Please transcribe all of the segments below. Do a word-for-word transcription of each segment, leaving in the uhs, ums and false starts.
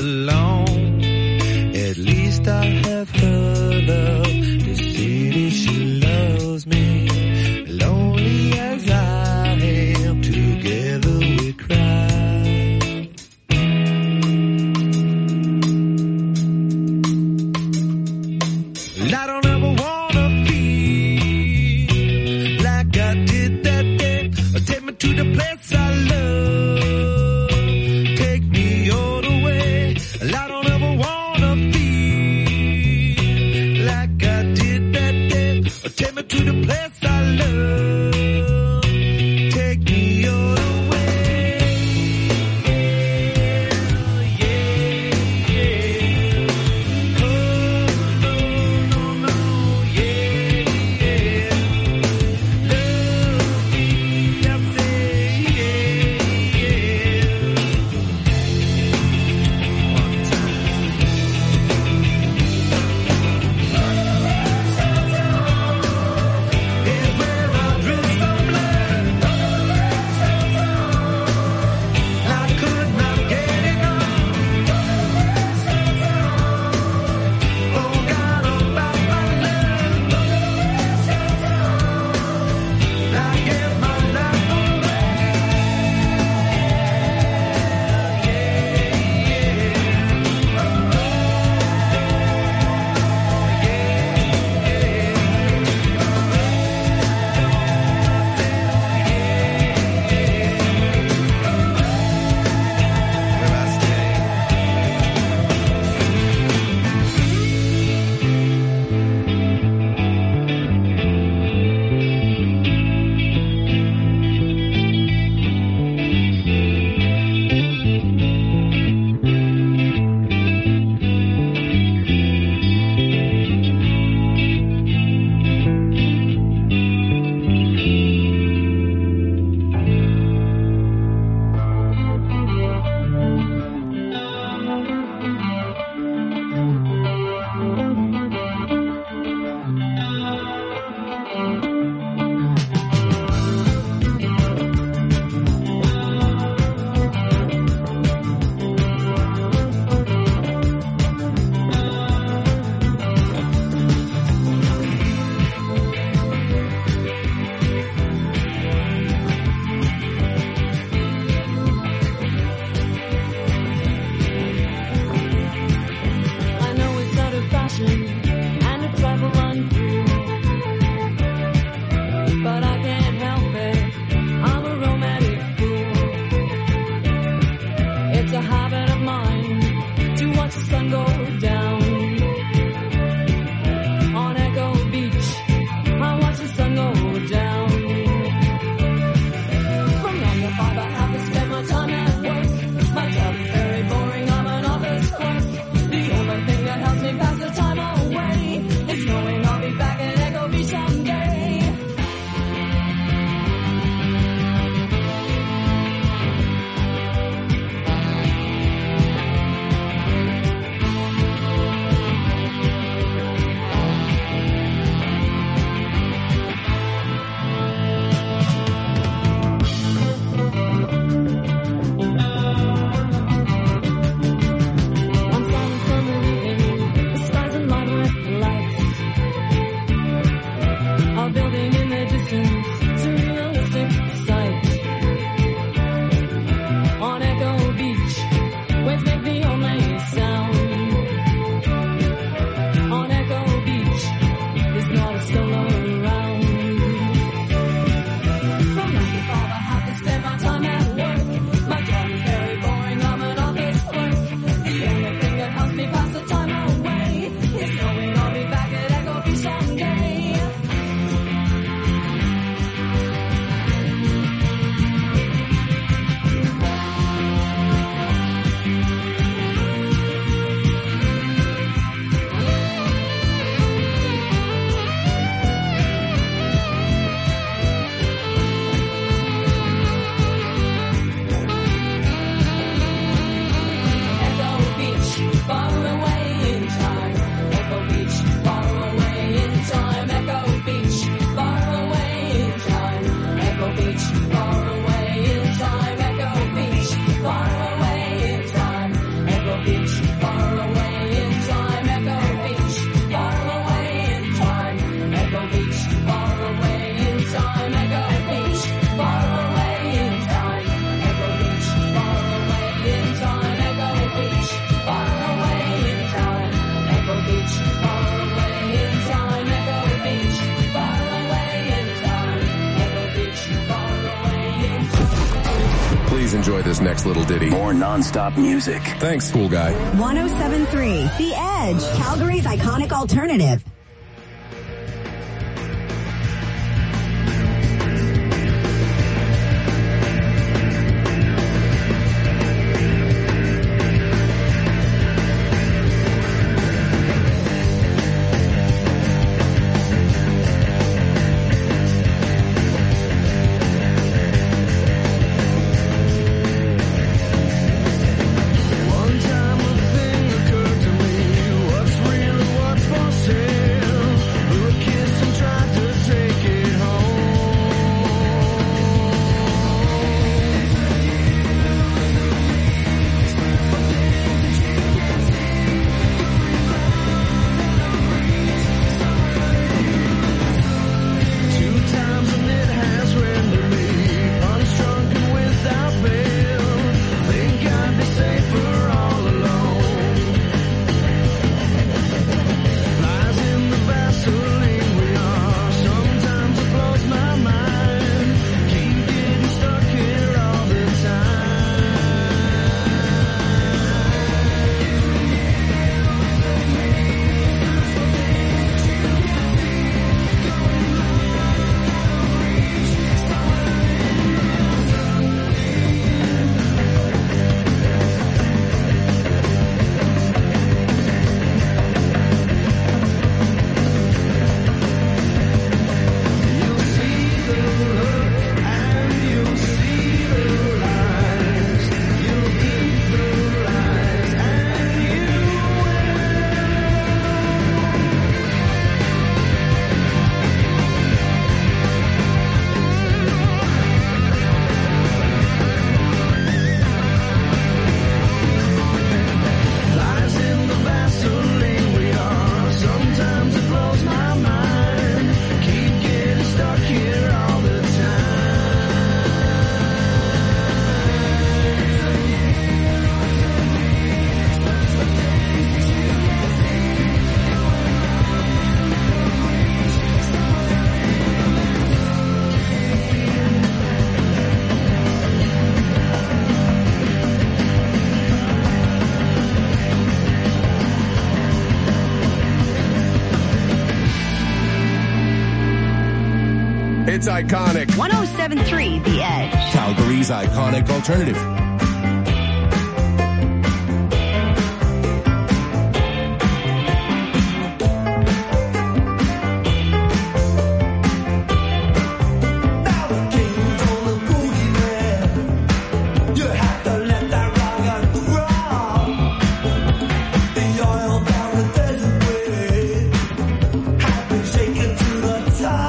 alone. At least I have her love. The city, she loves me. Lonely as I am, together we cry. Well, I don't ever wanna feel like I did that day. Take me to the place I love. Take me all the way. enjoy this next little ditty. More non-stop music. Thanks, cool guy. one oh seven point three The Edge, Calgary's iconic alternative. It's iconic. one oh seven point three The Edge, Calgary's iconic alternative.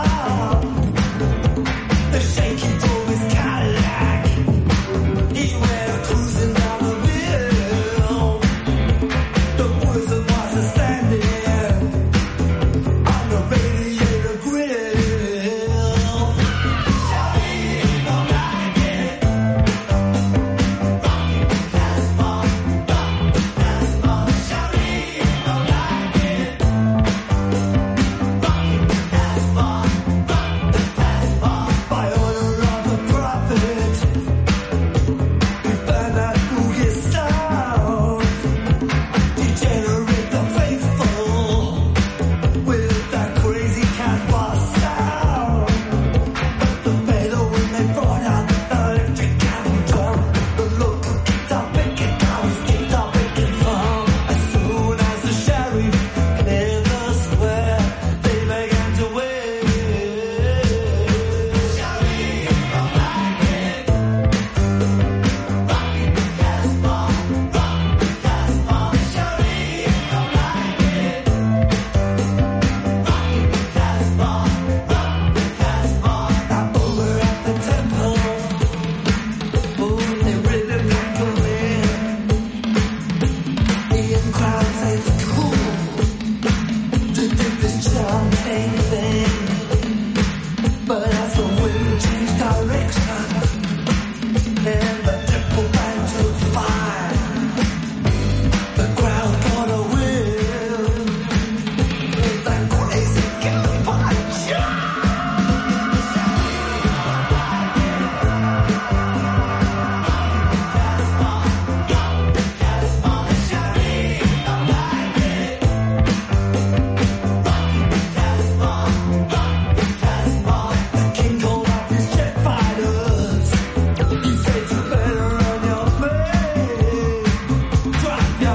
Shaky door is Cadillac. He went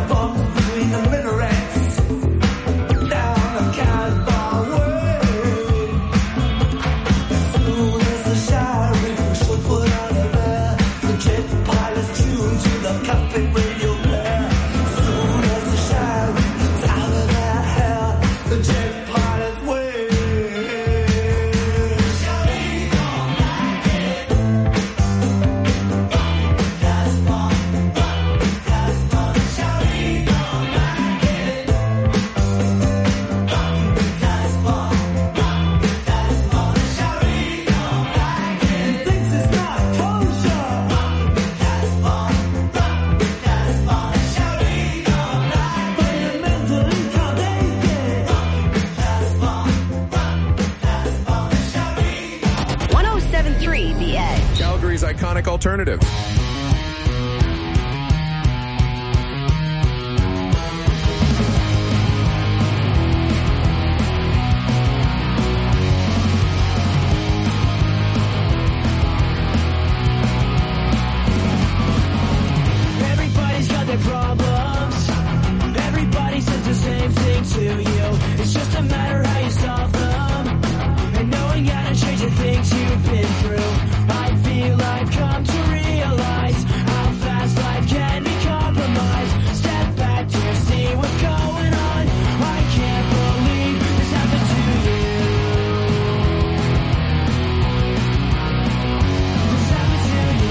Iconic alternative. Everybody's got their problems. Everybody says the same thing to you. It's just a matter how you solve them. And knowing how to change the things you've been through. I feel I've come to realize how fast life can be compromised. Step back to see what's going on. I can't believe this happened to you. This happened to you.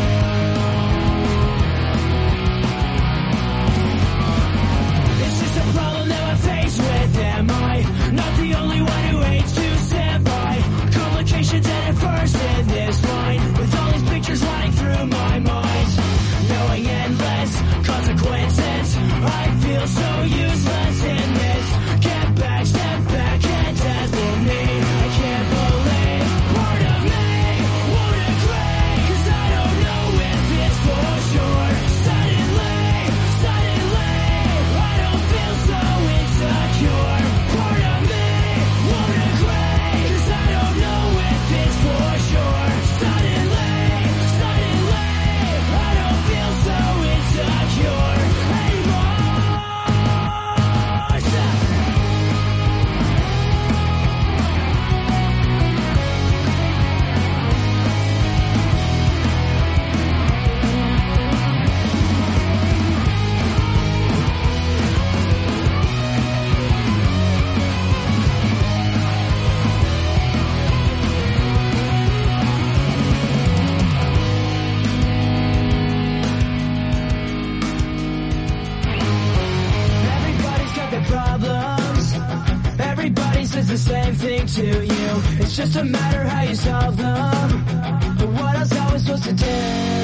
It's just a problem that I face with. Am I not the only one who hates to stand by? Complications at first in this line, with all these pictures running through my mind, knowing endless consequences. I feel so useless in this. Get back, step back, and test for me. I can't believe part of me won't agree, 'cause I don't know if it's for sure. Suddenly, suddenly, I don't feel so insecure. Part of me won't agree, 'cause I don't know if it's for sure. Suddenly, suddenly, I don't feel so insecure anymore. Everybody's got their problems. Everybody says the same thing to you. It's just a matter how you solve them. But what else are we supposed to do?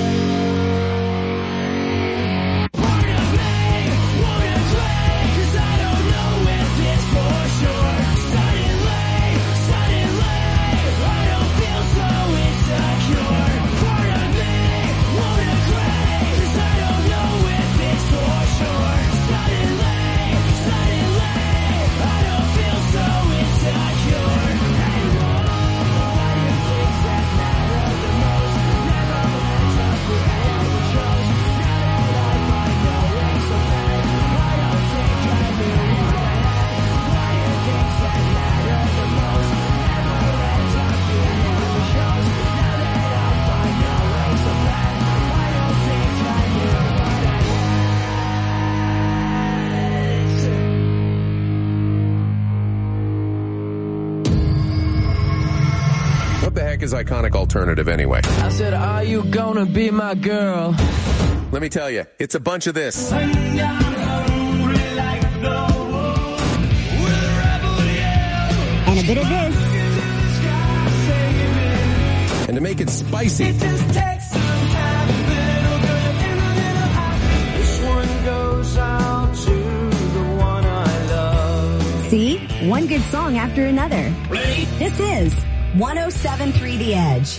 Part of me won't agree, 'cause I don't know if it's for sure. Suddenly, suddenly, I don't feel so insecure. Part of me won't agree, 'cause I don't know if it's for sure. Suddenly, suddenly, I don't feel so insecure anymore. Why do things that matter the most never end up being what we chose? Now that I find no way so bad, I don't think I really want to have. Why do things that matter the most never end up being what we chose? Now that I find no way so bad, I don't think I really want to have. What the heck is Iconic alternative anyway? I said, are you gonna be my girl? Let me tell you, it's a bunch of this. And a bit of this. And to make it spicy, This one goes out to the one I love. See? One good song after another. This is one oh seven point three The Edge.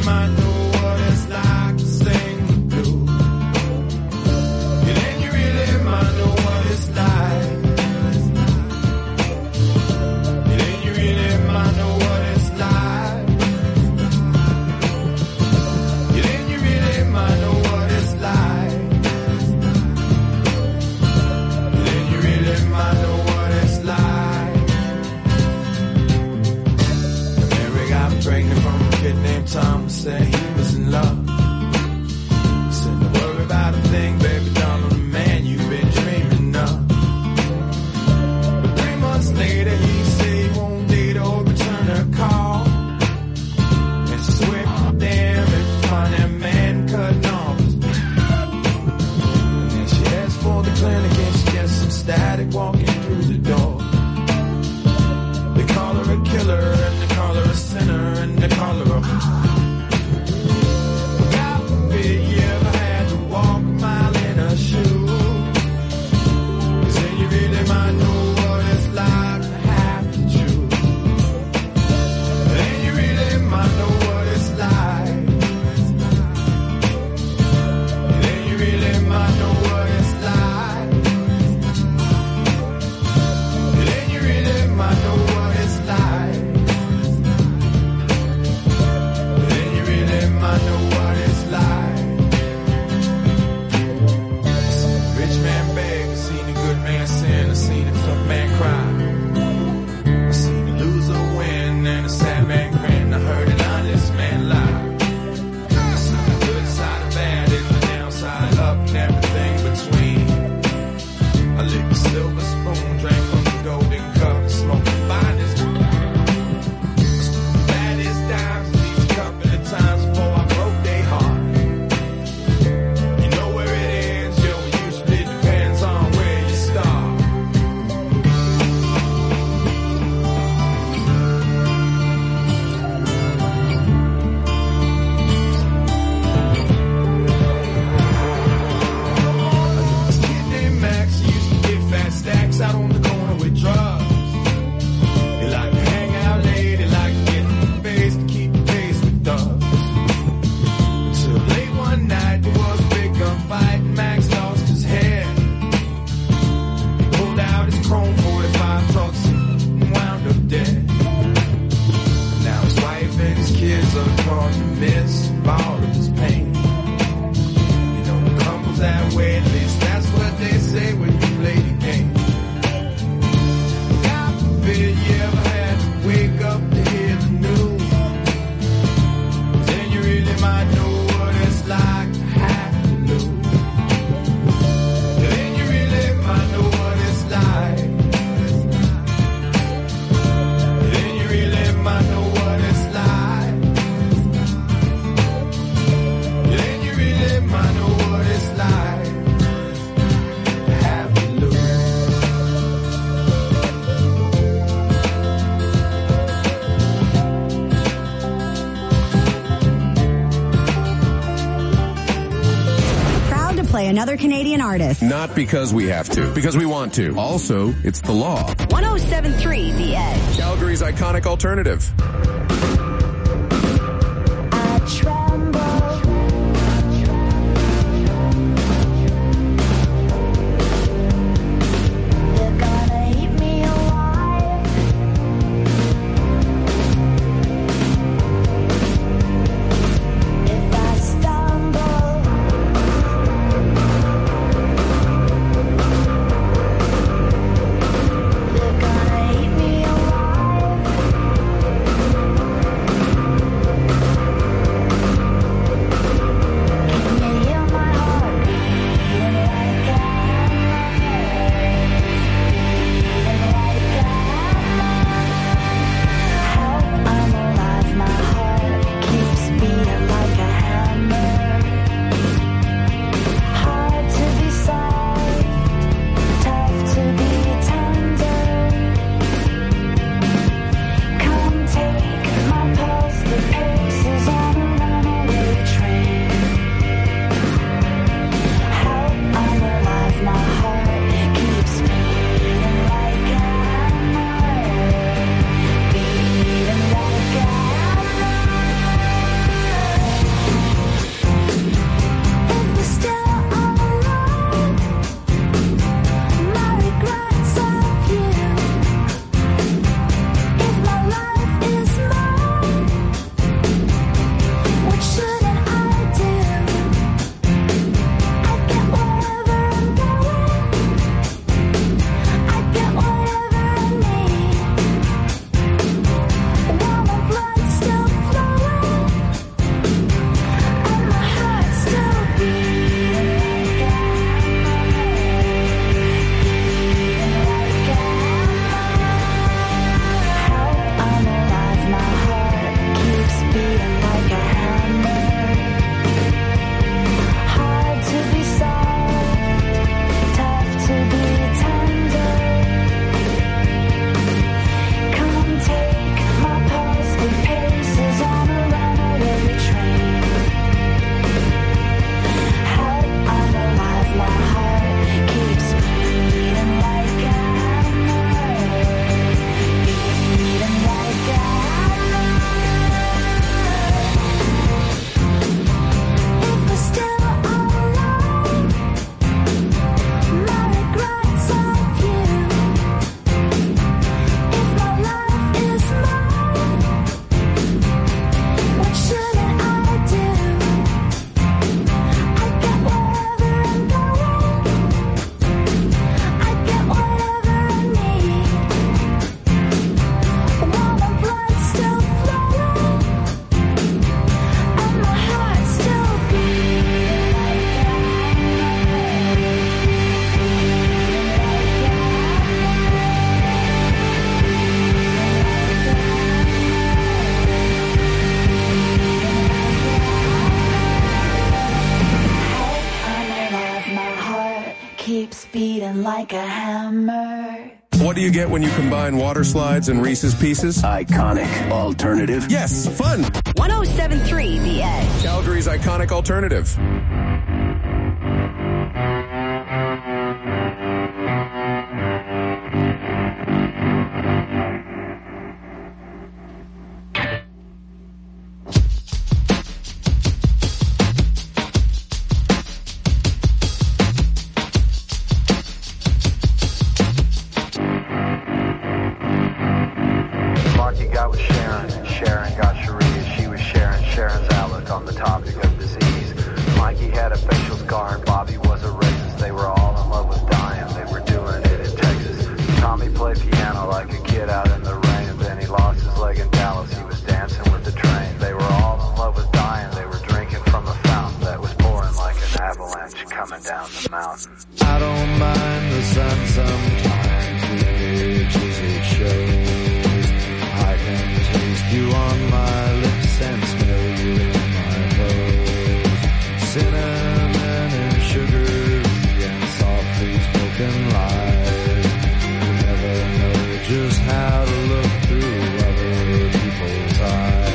might know what it's like to sing the blues. And then you really might know what it's like. And then you really might know what it's like. And then you really might know what it's like. And then you really might know what it's like. Mary got pregnant from a kid named Tom, said he was in love. Said, don't worry about a thing, baby, darling, the man you've been dreaming of. But three months later, he said he won't date or return her call. And she swept damn and find that man cutting off his dick. And then she asked for the clinic and she gets some static walking through the door. They call her a killer and they call her a sinner and they call her a God forbid you ever had to walk a mile in her shoes. 'Cause then you really might know what it's like to have to choose. Then you really might know what it's like. Then you really might know what it's like. Then you really might know what it's like. Then you really might know what it's like. Rich man beg, I seen a good man sin, I seen a tough man cry. I seen a loser win and a sad man grin. I heard an honest man lie. I seen the good side of bad and the downside up and everything between. I licked the silver spoon, drank from the golden cup, and smoked the finest. Baddest dimes, at least a couple of times before I broke their heart. You know where it ends, yo, it usually depends on where you start. This kid named Max used to get fat stacks out on the corner with drugs. He liked to hang out late, he liked to get in the face to keep the pace with thugs. Until late one night there was a big gunfight and Max lost his head. He pulled out his chrome forty-five trucks and wound up dead. Now his wife and his kids are caught in the midst of all of his pain. You know it crumbles that way, at least that's what they say when you play the game. God forbid you ever had to wake up to hear the news. Then you really might know what it's like to have to lose. Then you really might know what it's like. Then you really might know what it's like. Then you really might know what it's like to have to lose. Proud to play another Canadian artist. Not because we have to, because we want to. Also, it's the law. one oh seven point three The Edge. Calgary's iconic alternative. I tremble. They're gonna eat me alive. If I stumble, they're gonna eat me alive. like a hammer. What do you get when you combine water slides and Reese's Pieces? Iconic alternative. Yes, fun. one oh seven point three The Edge. Calgary's iconic alternative. Marky got with Sharon, and Sharon got Sharia. She was sharing Sharon's outlook on the topic of disease. Mikey had a facial scar and Bobby was a racist. They were all in love with dying, they were doing it in Texas. Tommy played piano like a kid out in the rain, and then he lost his leg in Dallas. He was dancing with the train. They were all in love with dying, they were drinking from a fountain that was pouring like an avalanche coming down the mountain. I don't mind the sun sometimes, the images it shows. I can taste you on my lips and smell you in my clothes. Cinnamon and sugar and softly spoken lies. You never know just how to look through other people's eyes.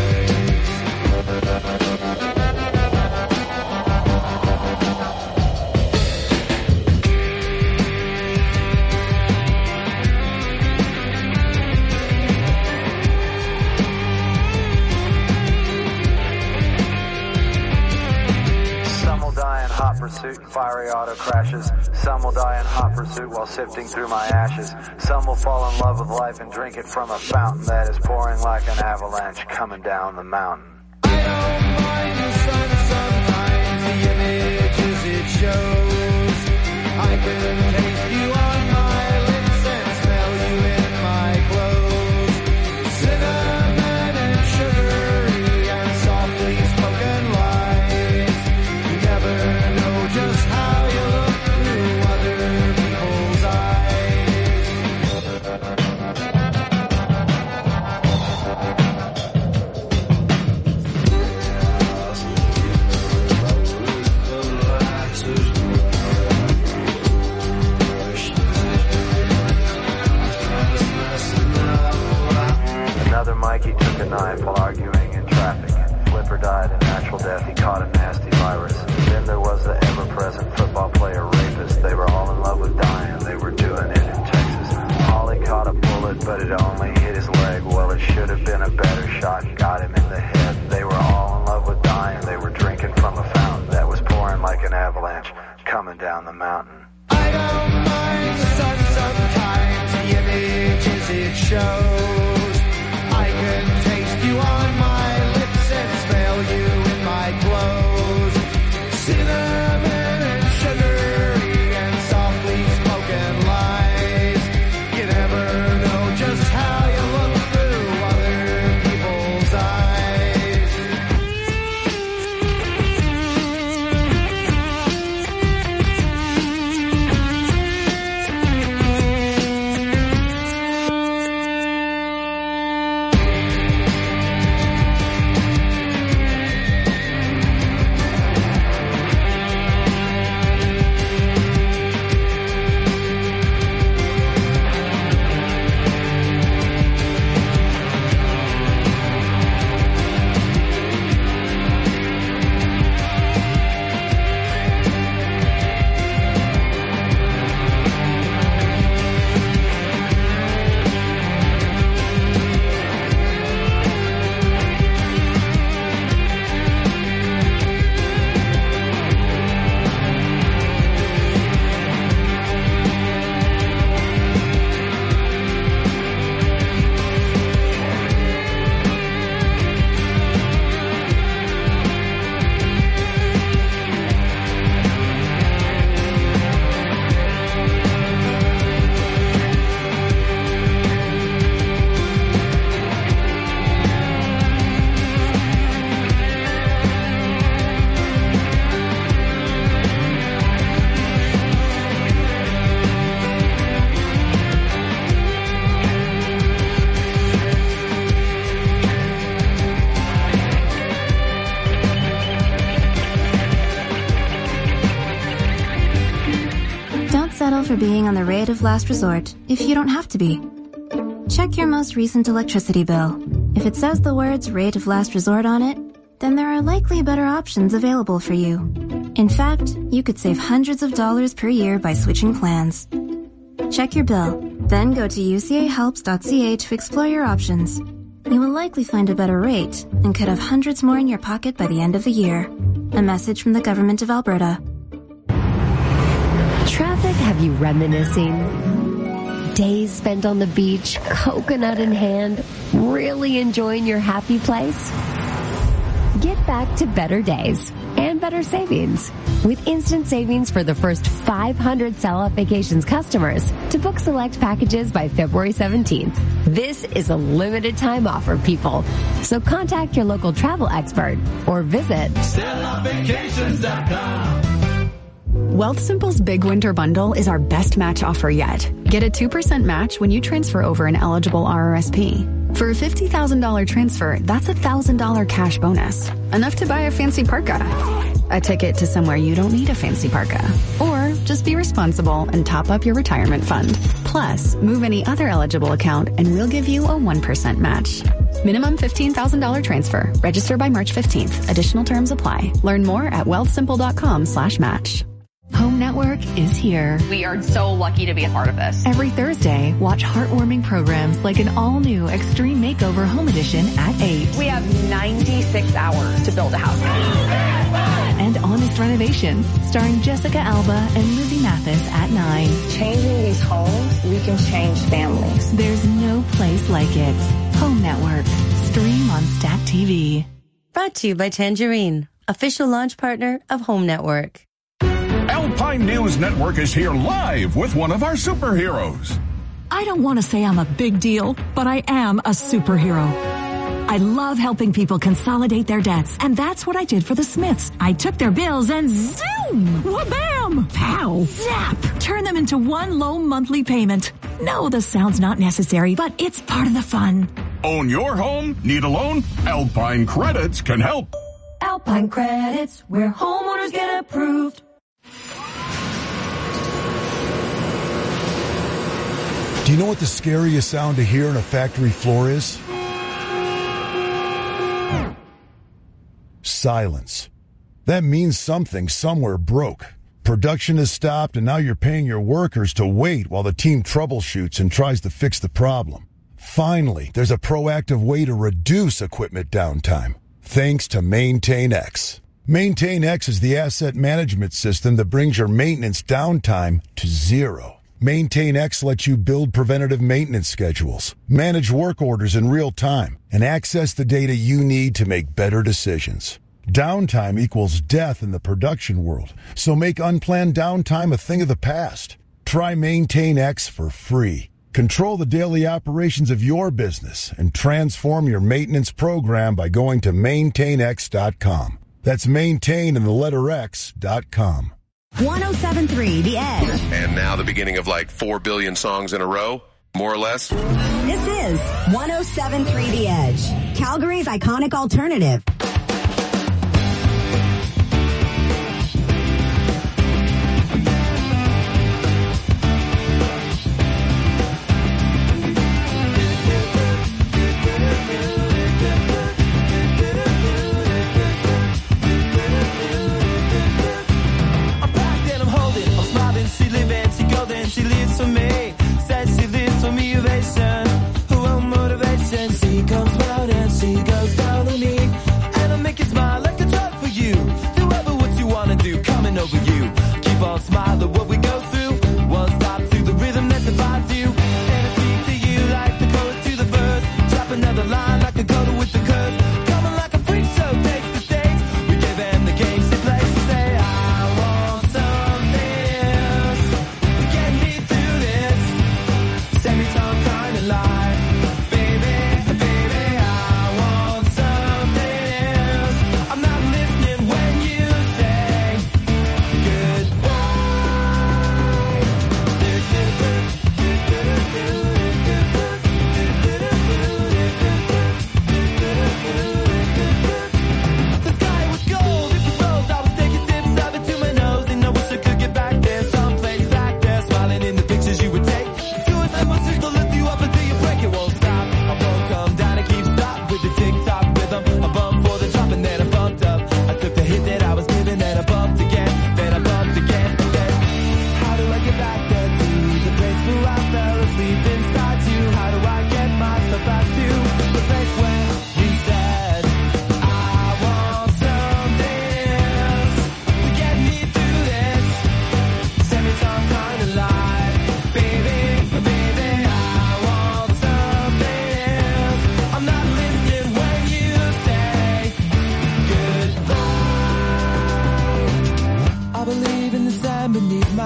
Some will die in hot pursuit and fiery auto crashes. Some will die in hot pursuit while sifting through my ashes. Some will fall in love with life and drink it from a fountain that is pouring like an avalanche coming down the mountain. I don't mind the sun sometimes, the images it shows. I can taste you on my lips and smell you in my clothes. Cinnamon and sugar and softly spoken lies. You never know just how you look through other people's Another Mikey took a knife while arguing in traffic. Flipper died a natural death, he caught a nasty virus. Then there was the ever-present football player rapist. They were all in love with dying, they were doing it in Texas. Ollie caught a bullet, but it only hit his leg. Well, it should have been a better shot, got him in the head. They were all in love with dying, they were drinking from a fountain that was pouring like an avalanche coming down the mountain. I don't mind the sun sometimes, the images it shows. I can taste you on my lips and smell you in my clothes. Cinnamon and sugar and softly spoken lies. You never know just how you look through other people's eyes. settle for being on the rate of last resort if you don't have to be. Check your most recent electricity bill. If it says the words rate of last resort on it, then there are likely better options available for you. In fact, you could save hundreds of dollars per year by switching plans. Check your bill, then go to u c a helps dot c a to explore your options. You will likely find a better rate and could have hundreds more in your pocket by the end of the year. A message from the Government of Alberta. Traffic have you reminiscing? Days spent on the beach, coconut in hand, really enjoying your happy place? Get back to better days and better savings with instant savings for the first five hundred Sell Out Vacations customers to book select packages by February seventeenth. This is a limited time offer, people. So contact your local travel expert or visit sell out vacations dot com. Wealthsimple's Big Winter Bundle is our best match offer yet. Get a two percent match when you transfer over an eligible R R S P. For a fifty thousand dollars transfer, that's a one thousand dollars cash bonus. Enough to buy a fancy parka. A ticket to somewhere you don't need a fancy parka. Or just be responsible and top up your retirement fund. Plus, move any other eligible account and we'll give you a one percent match. Minimum fifteen thousand dollars transfer. Register by March fifteenth. Additional terms apply. Learn more at wealthsimple.com slash match. Home Network is here. We are so lucky to be a part of this. Every Thursday, watch heartwarming programs like an all-new Extreme Makeover Home Edition at eight. We have ninety-six hours to build a house. And Honest Renovations, starring Jessica Alba and Lizzie Mathis at nine. Changing these homes, we can change families. There's no place like it. Home Network. Stream on Stat T V. Brought to you by Tangerine, official launch partner of Home Network. Alpine News Network is here live with one of our superheroes. I don't want to say I'm a big deal, but I am a superhero. I love helping people consolidate their debts, and that's what I did for the Smiths. I took their bills and zoom, wha-bam, pow, zap, turn them into one low monthly payment. No, the sound's not necessary, but it's part of the fun. Own your home? Need a loan? Alpine Credits can help. Alpine Credits, where homeowners get approved. Do you know what the scariest sound to hear on a factory floor is? Silence. That means something somewhere broke. Production has stopped and now you're paying your workers to wait while the team troubleshoots and tries to fix the problem. Finally, there's a proactive way to reduce equipment downtime, thanks to MaintainX. MaintainX is the asset management system that brings your maintenance downtime to zero. MaintainX lets you build preventative maintenance schedules, manage work orders in real time, and access the data you need to make better decisions. Downtime equals death in the production world, so make unplanned downtime a thing of the past. Try MaintainX for free. Control the daily operations of your business and transform your maintenance program by going to maintain x dot com. That's maintain in the letter X dot com. one oh seven point three The Edge. And now the beginning of like four billion songs in a row, more or less. This is one oh seven point three The Edge, Calgary's iconic alternative. She lives for me, says she lives for me, ovation. Her own motivation, she comes round and she goes down on me. And I'll make you smile like a drug for you. Do ever what you wanna do, coming over you. Keep on smiling what we go through. One stop to the rhythm that divides you. And I speak to you like the chorus to the verse. Drop another line like a coda with the curse. Coming like a freak show, takes the stage. We give them the game she plays. She say, I want something else. Semi-tone kind of lie. Baby, baby, I want something else. I'm not listening when you say goodbye.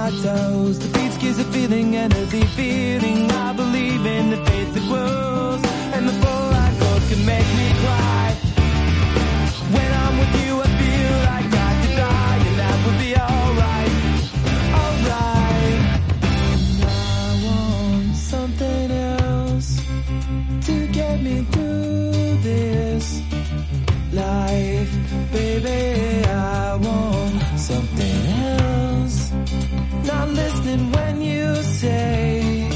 our toes. The beats gives a feeling, and the feeling. I believe in the faith that grows, and the full life goals can make me cry. When I'm with you, I feel like I could die, and that would be alright, alright. And I want something else to get me through this life, baby. I want something else. Not listening when you say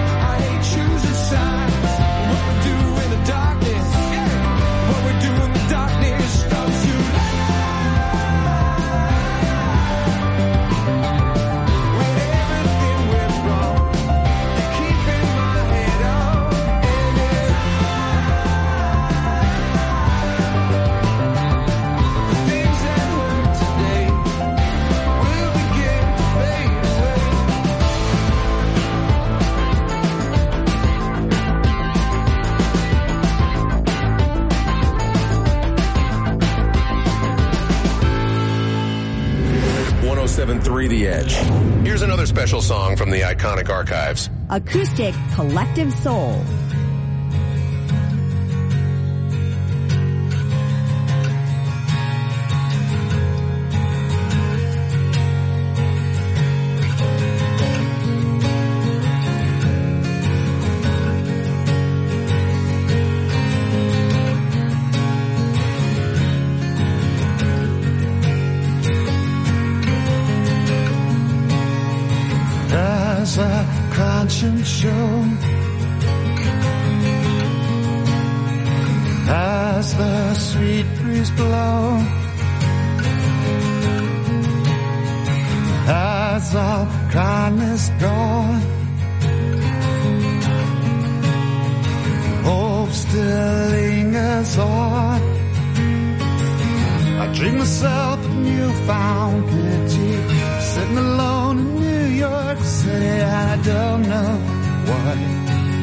doing the seven point three The Edge. Here's another special song from the iconic archives. Acoustic Collective Soul. As a conscience show, as the sweet breeze blow, as all kindness gone, hope still lingers on. I dream myself of newfound pity, sitting alone in New York City, and I don't know why.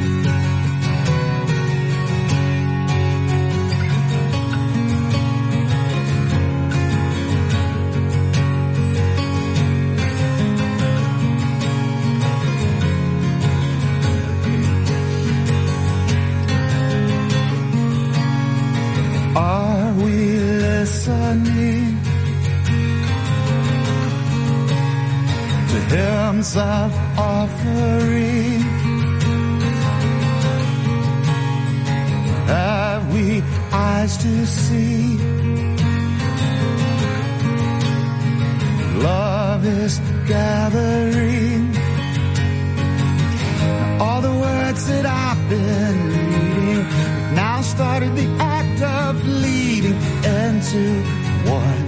Are we listening to hymns of offering? Have we eyes to see? Love is gathering. All the words that I've been reading now started the act of leading into one.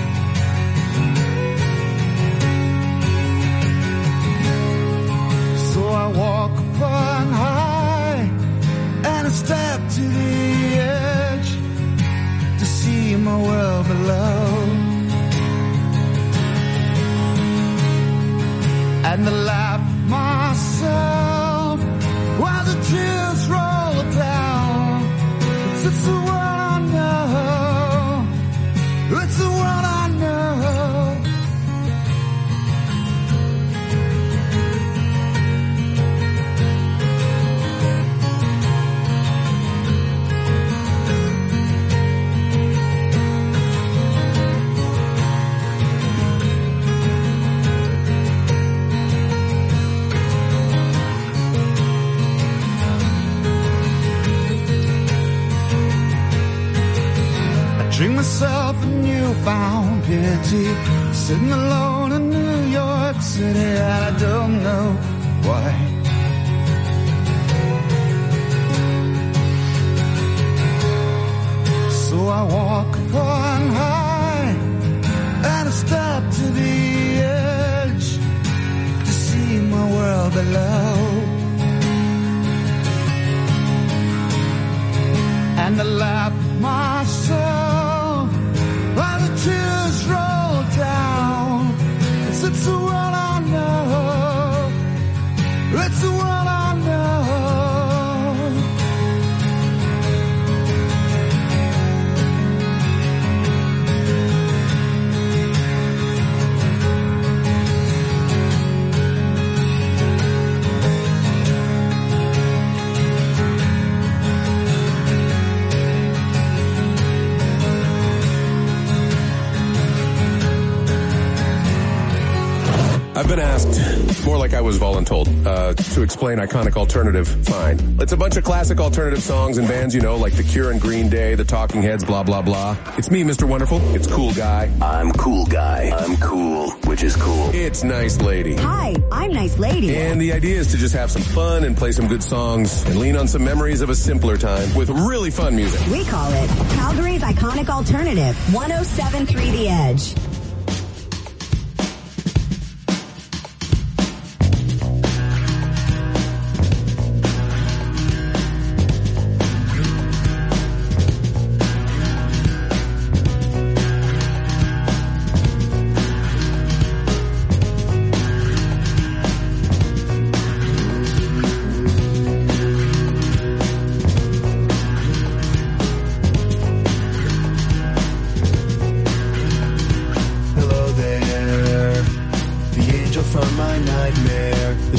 So I walk upon high and I step to the edge to see my world below, and I laugh myself while the tears roll down. It's, it's the world I know. It's the world I know. Drink myself a newfound pity, sitting alone in New York City, and I don't know why. So I walk upon high and I step to the edge to see my world below, and I laugh myself while the tears roll down. It's, it's the world I know. It's the world I know. I've been asked, more like I was voluntold, uh, to explain iconic alternative. Fine. It's a bunch of classic alternative songs and bands, you know, like The Cure and Green Day, The Talking Heads, blah, blah, blah. It's me, Mister Wonderful. It's Cool Guy. I'm Cool Guy. I'm cool, which is cool. It's Nice Lady. Hi, I'm Nice Lady. And the idea is to just have some fun and play some good songs and lean on some memories of a simpler time with really fun music. We call it Calgary's Iconic Alternative, one oh seven point three The Edge.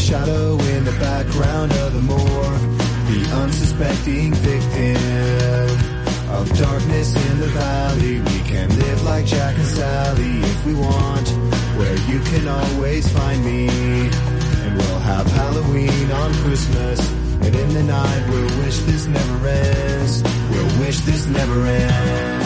shadow in the background of the morgue. The unsuspecting victim of darkness in the valley. We can live like Jack and Sally if we want, where you can always find me. And we'll have Halloween on Christmas, and in the night we'll wish this never ends. We'll wish this never ends.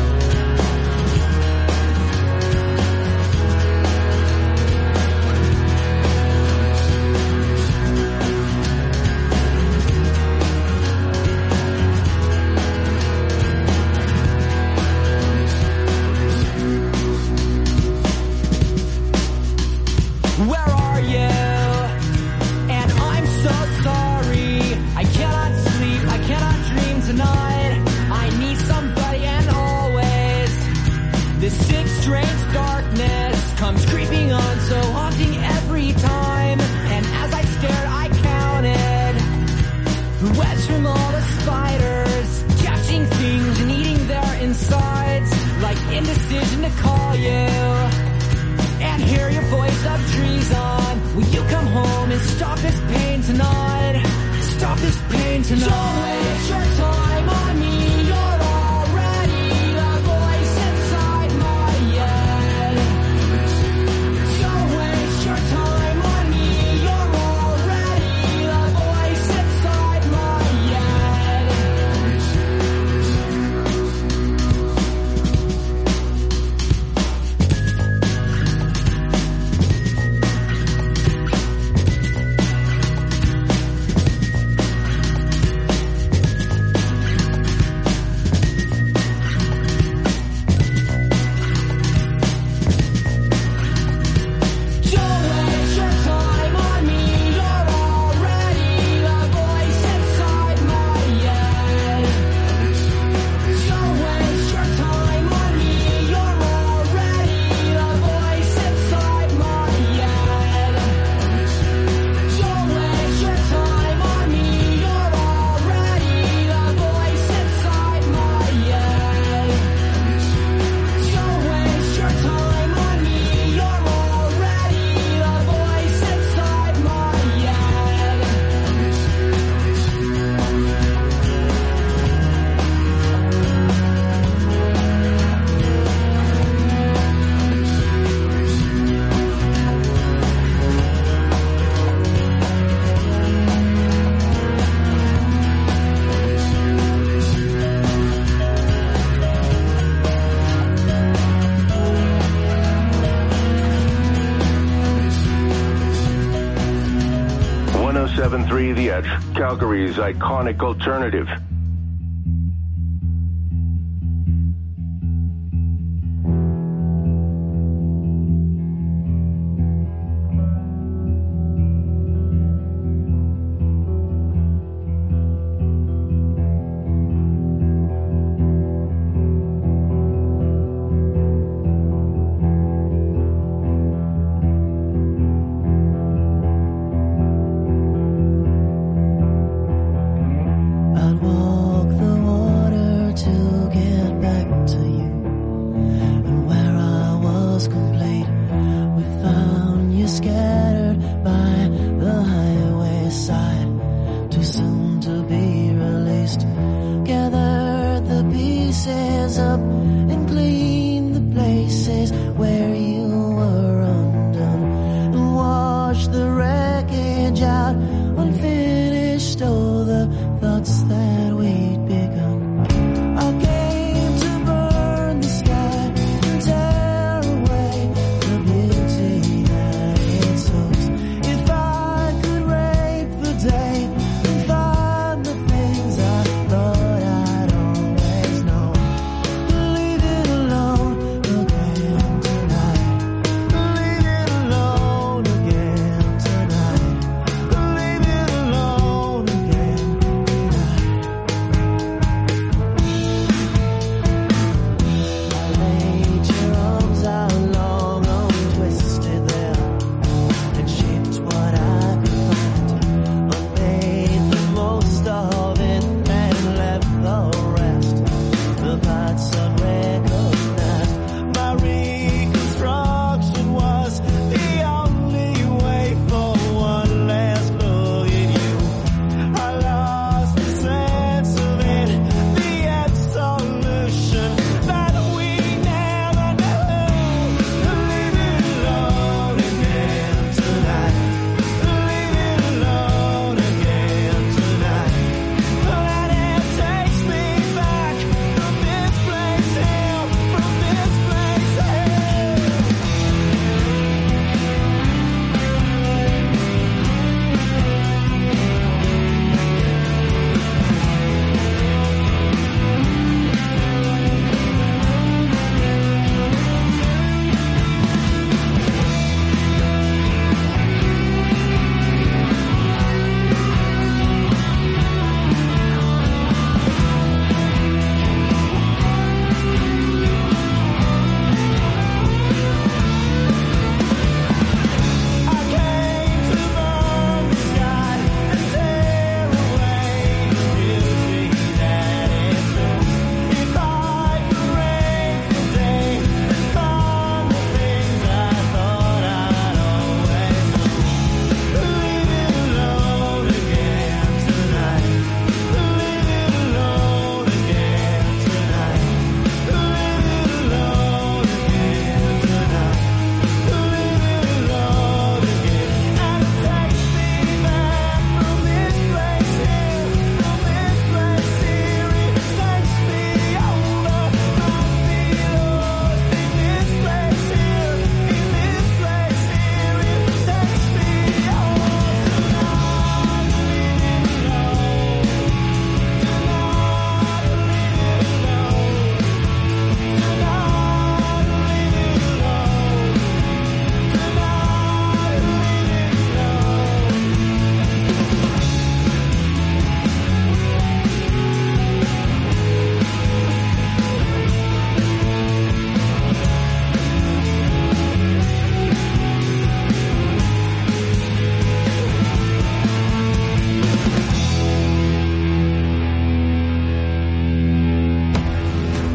seven three The Edge, Calgary's iconic alternative. Believe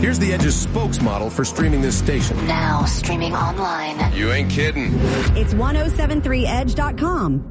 Here's the Edge's spokesmodel for streaming this station. Now streaming online. You ain't kidding. It's ten seventy-three edge dot com.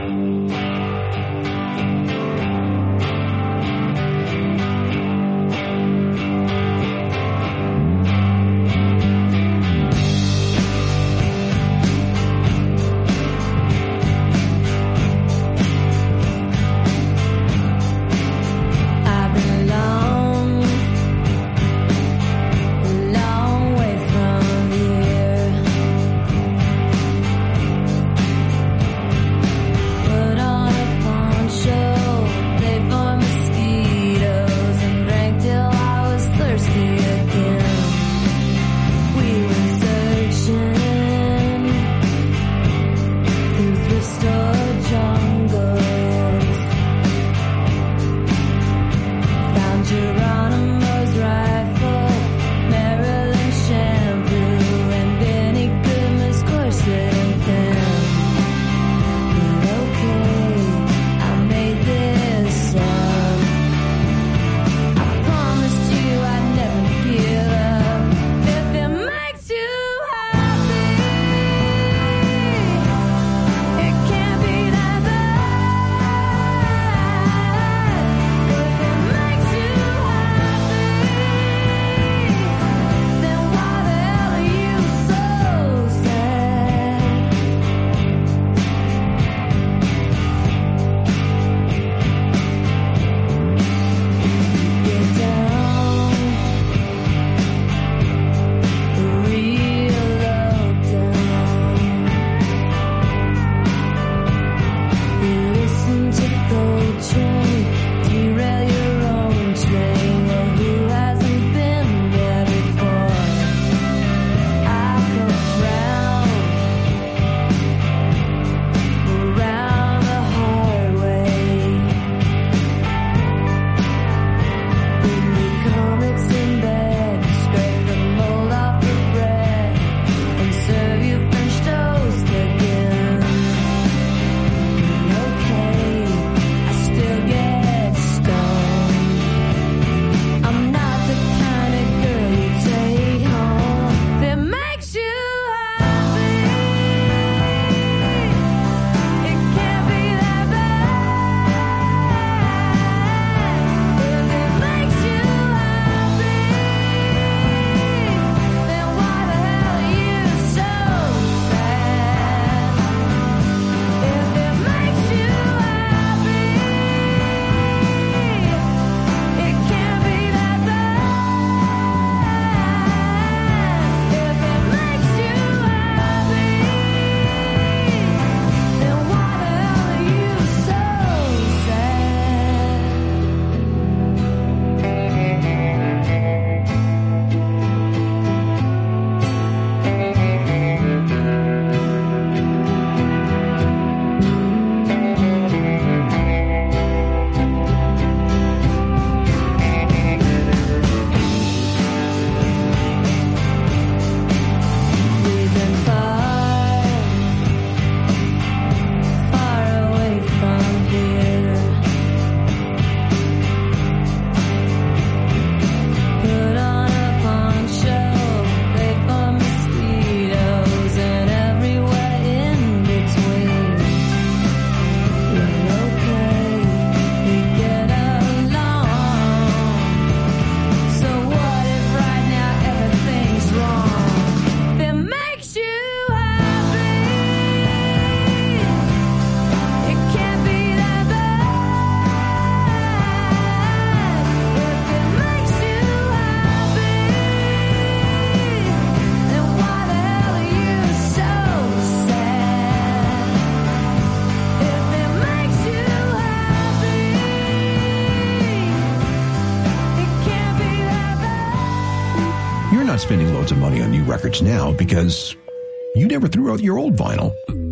not spending loads of money on new records now because you never threw out your old vinyl.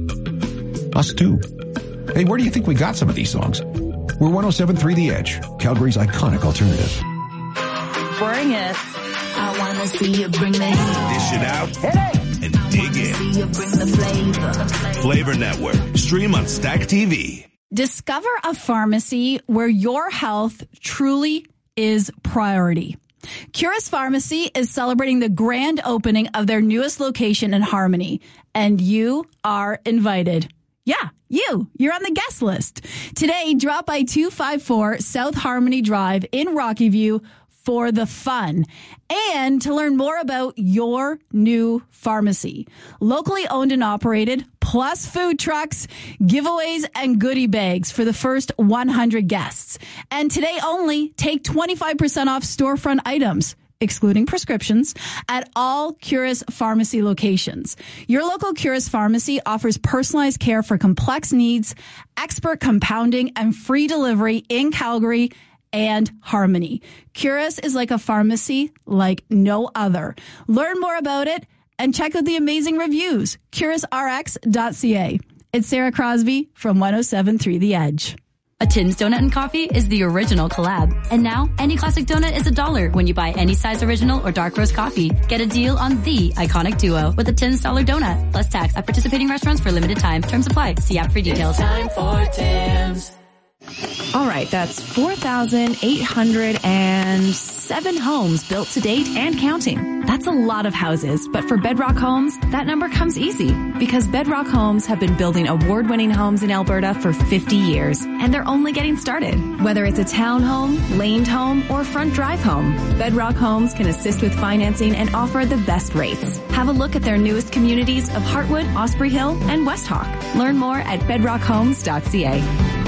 Us too. Hey, where do you think we got some of these songs? We're one oh seven point three The Edge, Calgary's iconic alternative. Bring it. I wanna see you bring the heat. Dish it out and dig in. See you bring the flavor. Flavor Network. Stream on Stack T V. Discover a pharmacy where your health truly is priority. Curis Pharmacy is celebrating the grand opening of their newest location in Harmony, and you are invited. Yeah, you. You're on the guest list. Today, drop by two fifty-four South Harmony Drive in Rocky View for the fun and to learn more about your new pharmacy. Locally owned and operated, plus food trucks, giveaways, and goodie bags for the first one hundred guests. And today only, take twenty-five percent off storefront items, excluding prescriptions, at all Curis Pharmacy locations. Your local Curis Pharmacy offers personalized care for complex needs, expert compounding, and free delivery in Calgary and Harmony. Curis is like a pharmacy like no other. Learn more about it and check out the amazing reviews. Curis R X dot C A. It's Sarah Crosby from one oh seven point three The Edge. A Tim's Donut and Coffee is the original collab. And now, any classic donut is a dollar when you buy any size original or dark roast coffee. Get a deal on the iconic duo with a Tim's dollar donut, plus tax at participating restaurants for limited time. Terms apply. See app for details. It's time for Tim's. All right, that's four thousand eight hundred seven homes built to date and counting. That's a lot of houses, but for Bedrock Homes, that number comes easy because Bedrock Homes have been building award-winning homes in Alberta for fifty years, and they're only getting started. Whether it's a townhome, laned home, or front drive home, Bedrock Homes can assist with financing and offer the best rates. Have a look at their newest communities of Heartwood, Osprey Hill, and West Hawk. Learn more at bedrock homes dot c a.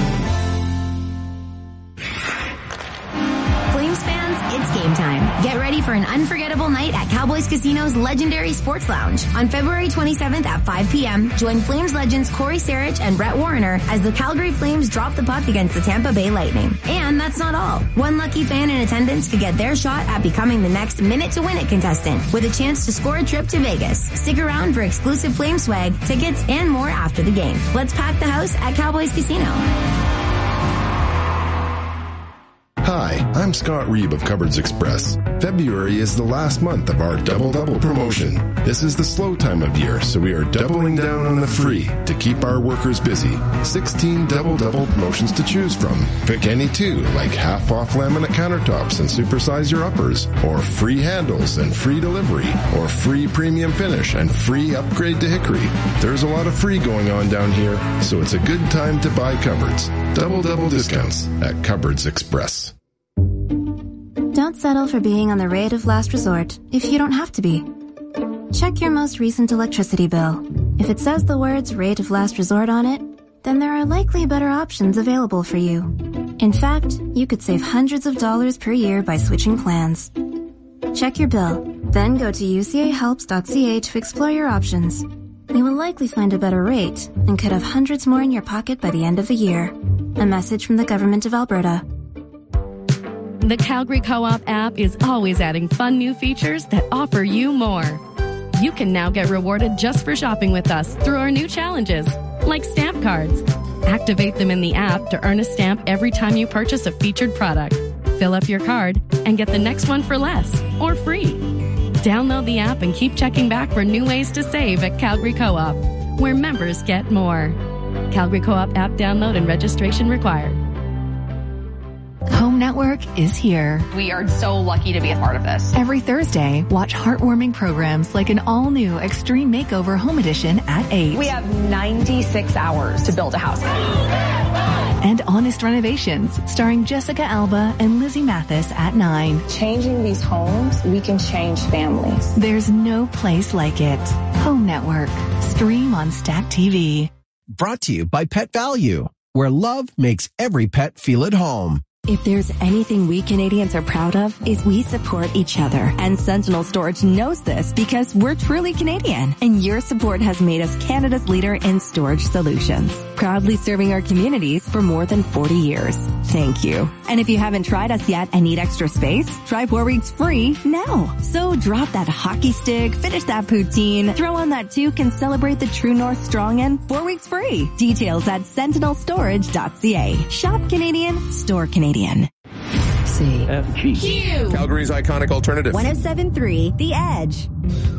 Flames fans, it's game time. Get ready for an unforgettable night at Cowboys Casino's legendary Sports Lounge. On February twenty-seventh at five p.m., join Flames legends Corey Sarich and Brett Warner as the Calgary Flames drop the puck against the Tampa Bay Lightning. And that's not all. One lucky fan in attendance could get their shot at becoming the next Minute to Win It contestant with a chance to score a trip to Vegas. Stick around for exclusive Flame swag, tickets, and more after the game. Let's pack the house at Cowboys Casino. Hi, I'm Scott Reeb of Cupboards Express. February is the last month of our Double-Double promotion. This is the slow time of year, so we are doubling down on the free to keep our workers busy. sixteen Double-Double promotions to choose from. Pick any two, like half-off laminate countertops and supersize your uppers, or free handles and free delivery, or free premium finish and free upgrade to hickory. There's a lot of free going on down here, so it's a good time to buy cupboards. Double-Double discounts at Cupboards Express. Don't settle for being on the rate of last resort if you don't have to be. Check your most recent electricity bill. If it says the words rate of last resort on it, then there are likely better options available for you. In fact, you could save hundreds of dollars per year by switching plans. Check your bill, then go to u c a helps dot c a to explore your options. You will likely find a better rate and could have hundreds more in your pocket by the end of the year. A message from the Government of Alberta. The Calgary Co-op app is always adding fun new features that offer you more. You can now get rewarded just for shopping with us through our new challenges, like stamp cards. Activate them in the app to earn a stamp every time you purchase a featured product. Fill up your card and get the next one for less or free. Download the app and keep checking back for new ways to save at Calgary Co-op, where members get more. Calgary Co-op app download and registration required. Home Network is here. We are so lucky to be a part of this. Every Thursday, watch heartwarming programs like an all-new Extreme Makeover Home Edition at eight. We have ninety-six hours to build a house. And Honest Renovations, starring Jessica Alba and Lizzie Mathis at nine. Changing these homes, we can change families. There's no place like it. Home Network. Stream on Stack T V. Brought to you by Pet Value, where love makes every pet feel at home. If there's anything we Canadians are proud of, is we support each other. And Sentinel Storage knows this because we're truly Canadian. And your support has made us Canada's leader in storage solutions. Proudly serving our communities for more than forty years. Thank you. And if you haven't tried us yet and need extra space, try four weeks free now. So drop that hockey stick, finish that poutine, throw on that toque, and celebrate the True North Strong in four weeks free. Details at sentinel storage dot c a. Shop Canadian, store Canadian. C F G. Q. Calgary's iconic alternative. one oh seven point three The Edge.